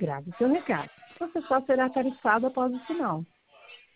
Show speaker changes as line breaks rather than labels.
grave o seu recado. Você só será tarifado após o sinal.